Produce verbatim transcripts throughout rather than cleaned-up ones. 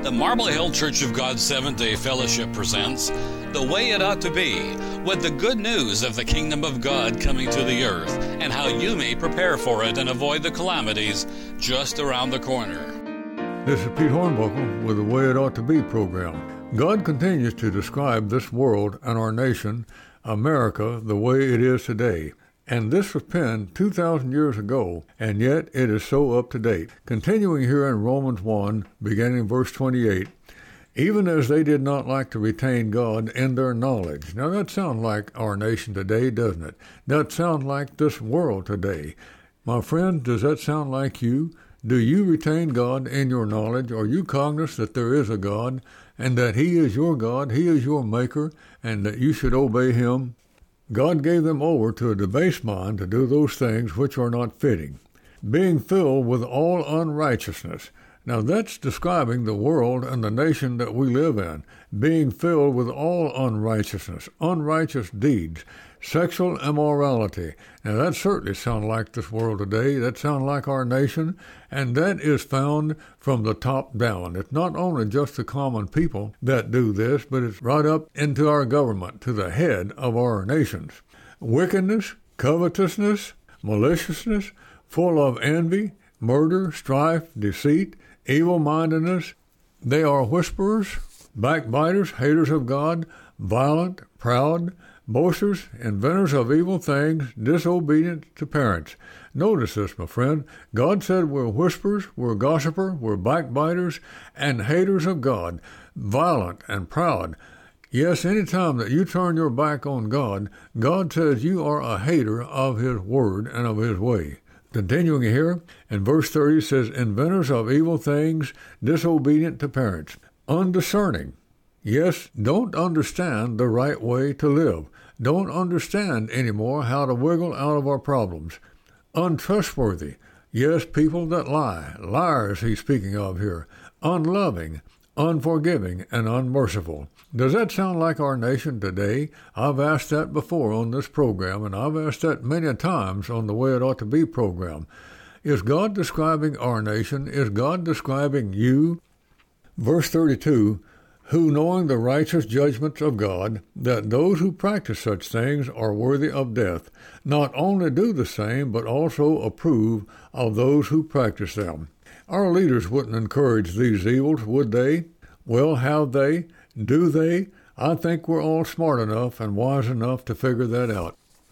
The Marble Hill Church of God Seventh-day Fellowship presents The Way It Ought to Be, with the good news of the kingdom of God coming to the earth and how you may prepare for it and avoid the calamities just around the corner. This is Pete Hornbuckle with The Way It Ought to Be program. God continues to describe this world and our nation, America, the way it is today. And this was penned two thousand years ago, and yet it is so up to date. Continuing here in Romans one, beginning in verse twenty-eight, even as they did not like to retain God in their knowledge. Now that sounds like our nation today, doesn't it? That sounds like this world today. My friend, does that sound like you? Do you retain God in your knowledge? Are you cognizant that there is a God, and that He is your God, He is your Maker, and that you should obey Him? God gave them over to a debased mind to do those things which are not fitting, being filled with all unrighteousness. Now that's describing the world and the nation that we live in, being filled with all unrighteousness, unrighteous deeds, sexual immorality. Now that certainly sounds like this world today. That sounds like our nation, and that is found from the top down. It's not only just the common people that do this, but it's right up into our government, to the head of our nations. Wickedness, covetousness, maliciousness, full of envy, murder, strife, deceit, evil-mindedness. They are whisperers, backbiters, haters of God, violent, proud, boasters, inventors of evil things, disobedient to parents. Notice this, my friend. God said we're whisperers, we're gossipers, we're backbiters, and haters of God, violent and proud. Yes, any time that you turn your back on God, God says you are a hater of His word and of His way. Continuing here, in verse thirty, it says, inventors of evil things, disobedient to parents, undiscerning. Yes, don't understand the right way to live. Don't understand anymore how to wiggle out of our problems. Untrustworthy. Yes, people that lie. Liars he's speaking of here. Unloving, unforgiving, and unmerciful. Does that sound like our nation today? I've asked that before on this program, and I've asked that many times on the Way It Ought to Be program. Is God describing our nation? Is God describing you? Verse thirty-two, who knowing the righteous judgments of God, that those who practice such things are worthy of death, not only do the same, but also approve of those who practice them. Our leaders wouldn't encourage these evils, would they? Well, have they? Do they? I think we're all smart enough and wise enough to figure that out.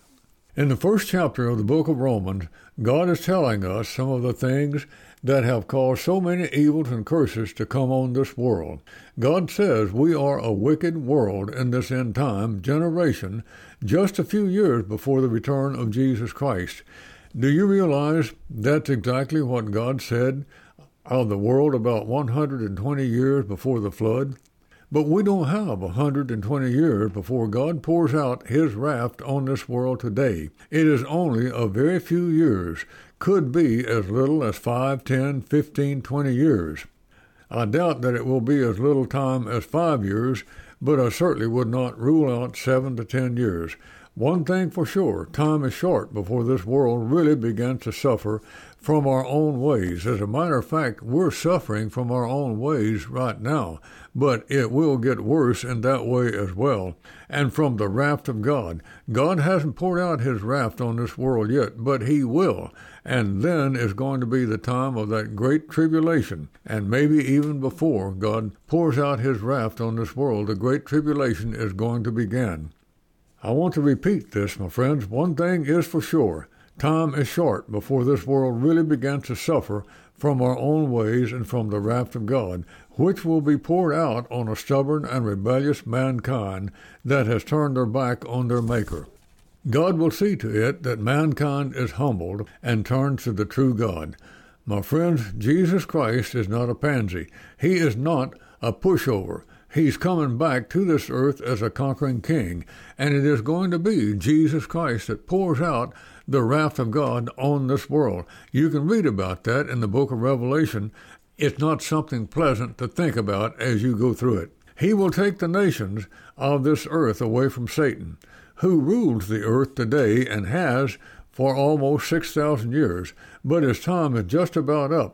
In the first chapter of the book of Romans, God is telling us some of the things that have caused so many evils and curses to come on this world. God says we are a wicked world in this end time generation, just a few years before the return of Jesus Christ. Do you realize that's exactly what God said of the world about one hundred twenty years before the flood? But we don't have one hundred twenty years before God pours out His wrath on this world today. It is only a very few years, could be as little as five, ten, fifteen, twenty years. I doubt that it will be as little time as five years, but I certainly would not rule out seven to ten years. One thing for sure, time is short before this world really begins to suffer from our own ways. As a matter of fact, we're suffering from our own ways right now, but it will get worse in that way as well. And from the wrath of God. God hasn't poured out His wrath on this world yet, but He will. And then is going to be the time of that great tribulation. And maybe even before God pours out His wrath on this world, the great tribulation is going to begin. I want to repeat this, my friends. One thing is for sure. Time is short before this world really begins to suffer from our own ways and from the wrath of God, which will be poured out on a stubborn and rebellious mankind that has turned their back on their Maker. God will see to it that mankind is humbled and turns to the true God. My friends, Jesus Christ is not a pansy. He is not a pushover. He's coming back to this earth as a conquering king, and it is going to be Jesus Christ that pours out the wrath of God on this world. You can read about that in the book of Revelation. It's not something pleasant to think about as you go through it. He will take the nations of this earth away from Satan, who rules the earth today and has for almost six thousand years, but his time is just about up.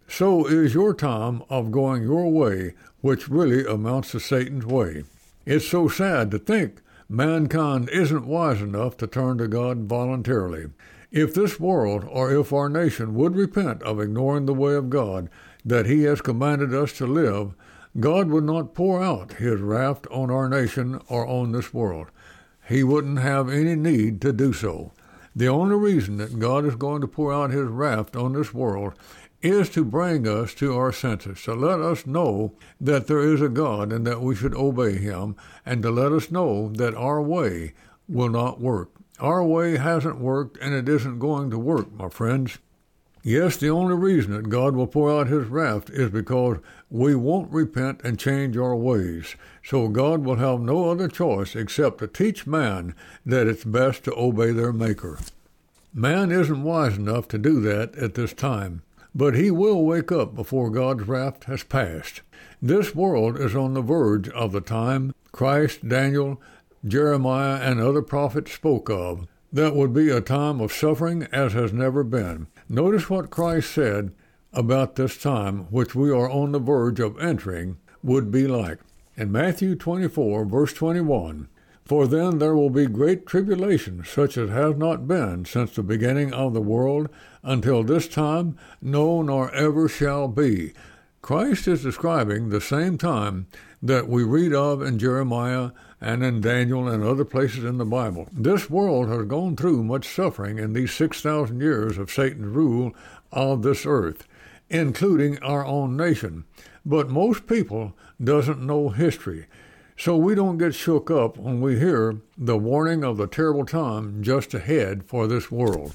So is your time of going your way, which really amounts to Satan's way. It's so sad to think mankind isn't wise enough to turn to God voluntarily. If this world, or if our nation, would repent of ignoring the way of God that He has commanded us to live, God would not pour out His wrath on our nation or on this world. He wouldn't have any need to do so. The only reason that God is going to pour out His wrath on this world is to bring us to our senses, to let us know that there is a God and that we should obey Him, and to let us know that our way will not work. Our way hasn't worked, and it isn't going to work, my friends. Yes, the only reason that God will pour out His wrath is because we won't repent and change our ways. So God will have no other choice except to teach man that it's best to obey their Maker. Man isn't wise enough to do that at this time, but he will wake up before God's wrath has passed. This world is on the verge of the time Christ, Daniel, Jeremiah, and other prophets spoke of. That would be a time of suffering as has never been. Notice what Christ said about this time, which we are on the verge of entering, would be like. In Matthew twenty-four, verse twenty-one, "For then there will be great tribulation, such as has not been since the beginning of the world, until this time, no, nor ever shall be." Christ is describing the same time that we read of in Jeremiah and in Daniel and other places in the Bible. This world has gone through much suffering in these six thousand years of Satan's rule of this earth, including our own nation. But most people doesn't know history, so we don't get shook up when we hear the warning of the terrible time just ahead for this world.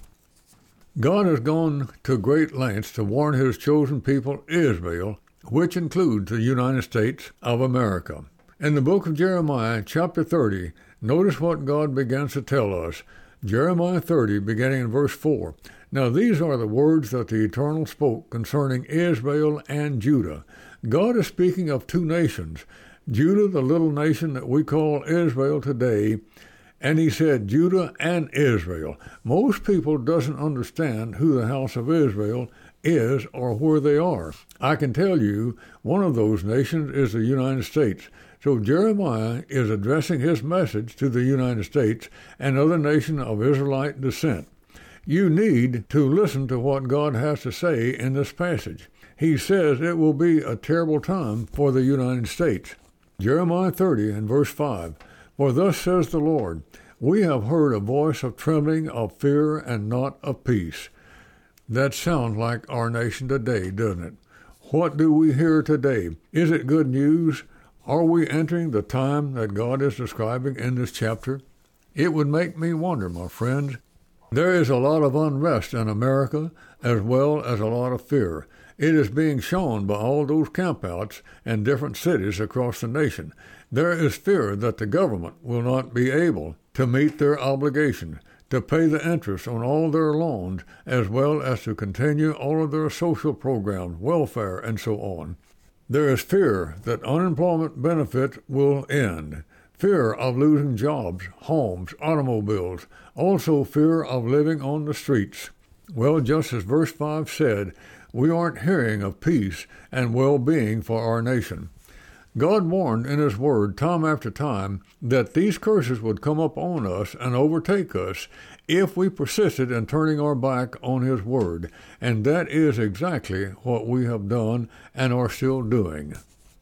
God has gone to great lengths to warn His chosen people, Israel, which includes the United States of America. In the book of Jeremiah, chapter thirty, notice what God begins to tell us. Jeremiah thirty, beginning in verse four. "Now these are the words that the Eternal spoke concerning Israel and Judah." God is speaking of two nations, Judah, the little nation that we call Israel today, and He said Judah and Israel. Most people doesn't understand who the house of Israel is or where they are. I can tell you one of those nations is the United States. So Jeremiah is addressing his message to the United States and other nations of Israelite descent. You need to listen to what God has to say in this passage. He says it will be a terrible time for the United States. Jeremiah thirty and verse five, "For thus says the Lord, we have heard a voice of trembling, of fear, and not of peace." That sounds like our nation today, doesn't it? What do we hear today? Is it good news? Are we entering the time that God is describing in this chapter? It would make me wonder, my friends. There is a lot of unrest in America, as well as a lot of fear. It is being shown by all those campouts in different cities across the nation. There is fear that the government will not be able to meet their obligation to pay the interest on all their loans, as well as to continue all of their social programs, welfare, and so on. There is fear that unemployment benefits will end, fear of losing jobs, homes, automobiles, also fear of living on the streets. Well, just as verse five said, we aren't hearing of peace and well-being for our nation. God warned in His Word time after time that these curses would come up on us and overtake us if we persisted in turning our back on His Word, and that is exactly what we have done and are still doing.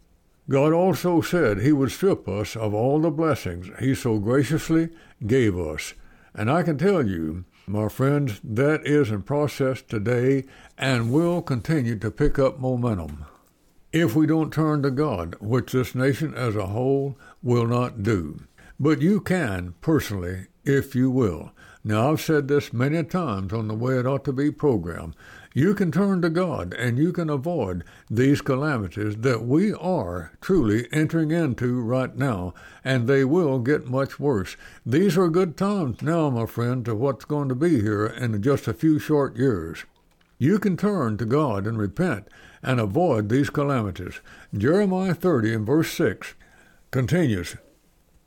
God also said He would strip us of all the blessings He so graciously gave us, and I can tell you, my friends, that is in process today and will continue to pick up momentum if we don't turn to God, which this nation as a whole will not do. But you can, personally, if you will. Now, I've said this many times on the Way It Ought to Be program. You can turn to God, and you can avoid these calamities that we are truly entering into right now, and they will get much worse. These are good times now, my friend, to what's going to be here in just a few short years. You can turn to God and repent and avoid these calamities. Jeremiah thirty and verse six continues,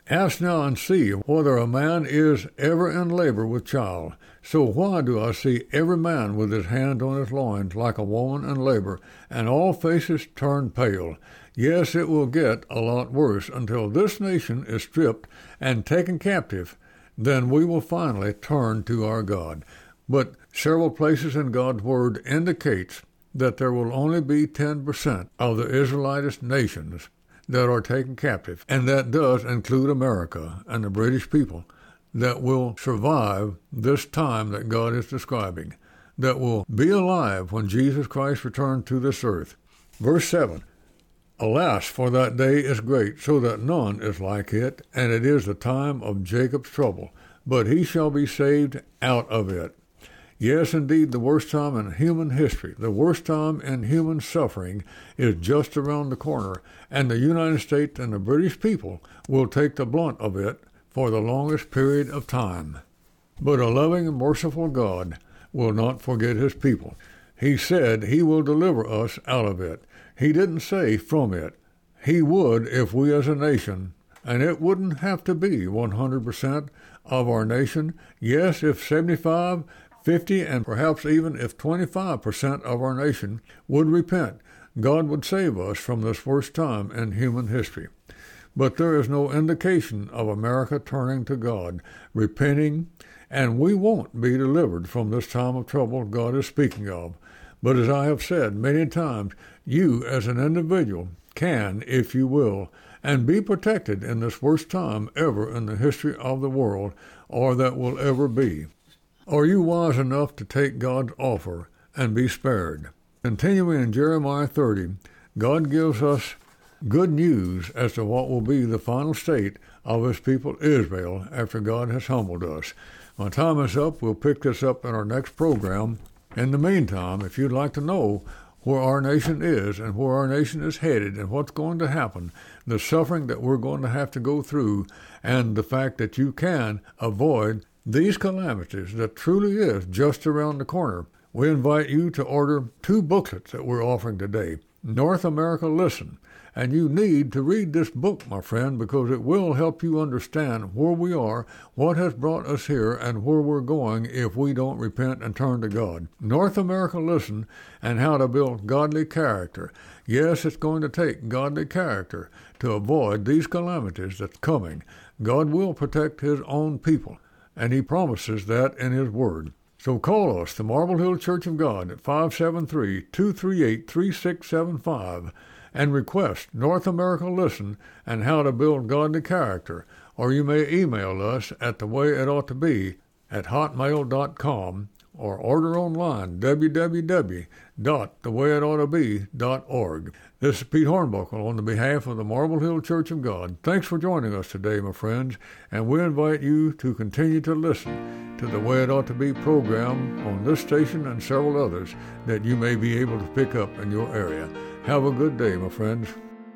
Ask now and see whether a man is ever in labor with child. So why do I see every man with his hand on his loins like a woman in labor, and all faces turn pale? Yes, it will get a lot worse until this nation is stripped and taken captive. Then we will finally turn to our God. But several places in God's Word indicates that there will only be ten percent of the Israelite nations that are taken captive, and that does include America and the British people, that will survive this time that God is describing, that will be alive when Jesus Christ returns to this earth. Verse seven, Alas, for that day is great, so that none is like it, and it is the time of Jacob's trouble, but he shall be saved out of it. Yes, indeed, the worst time in human history, the worst time in human suffering is just around the corner, and the United States and the British people will take the blunt of it for the longest period of time. But a loving and merciful God will not forget his people. He said he will deliver us out of it. He didn't say from it. He would if we as a nation, and it wouldn't have to be one hundred percent of our nation. Yes, if seventy-five, fifty, and perhaps even if twenty-five percent of our nation would repent, God would save us from this worst time in human history. But there is no indication of America turning to God, repenting, and we won't be delivered from this time of trouble God is speaking of. But as I have said many times, you as an individual can, if you will, and be protected in this worst time ever in the history of the world, or that will ever be. Are you wise enough to take God's offer and be spared? Continuing in Jeremiah thirty, God gives us good news as to what will be the final state of his people Israel after God has humbled us. My time is up. We'll pick this up in our next program. In the meantime, if you'd like to know where our nation is and where our nation is headed and what's going to happen, the suffering that we're going to have to go through, and the fact that you can avoid these calamities that truly is just around the corner, we invite you to order two booklets that we're offering today. North America Listen. And you need to read this book, my friend, because it will help you understand where we are, what has brought us here, and where we're going if we don't repent and turn to God. North America Listen, and how to build godly character. Yes, it's going to take godly character to avoid these calamities that's coming. God will protect his own people, and he promises that in his word. So call us, the Marble Hill Church of God, at five seven three, two three eight, three six seven five, and request North America Listen and how to build godly character. Or you may email us at the way it ought to be at hotmail dot com, or order online, w w w dot the way it ought to be dot org. This is Pete Hornbuckle on the behalf of the Marble Hill Church of God. Thanks for joining us today, my friends, and we invite you to continue to listen to the Way It Ought to Be program on this station and several others that you may be able to pick up in your area. Have a good day, my friends.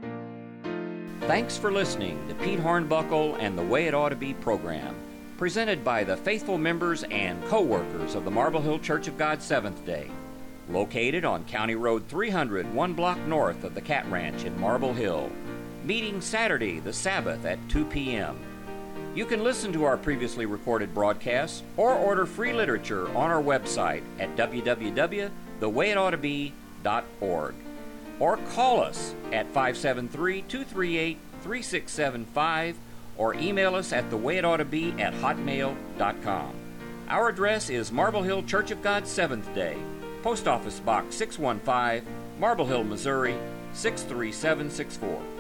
Thanks for listening to Pete Hornbuckle and the Way It Ought to Be program, presented by the faithful members and co-workers of the Marble Hill Church of God Seventh Day, located on County Road three hundred, one block north of the Cat Ranch in Marble Hill, meeting Saturday the Sabbath at two p.m. You can listen to our previously recorded broadcasts or order free literature on our website at w w w dot the way it ought to be dot org. Or call us at five seven three, two three eight, three six seven five, or email us at the way it ought to be at hotmail dot com. Our address is Marble Hill Church of God Seventh Day, Post Office Box six one five, Marble Hill, Missouri six three seven six four.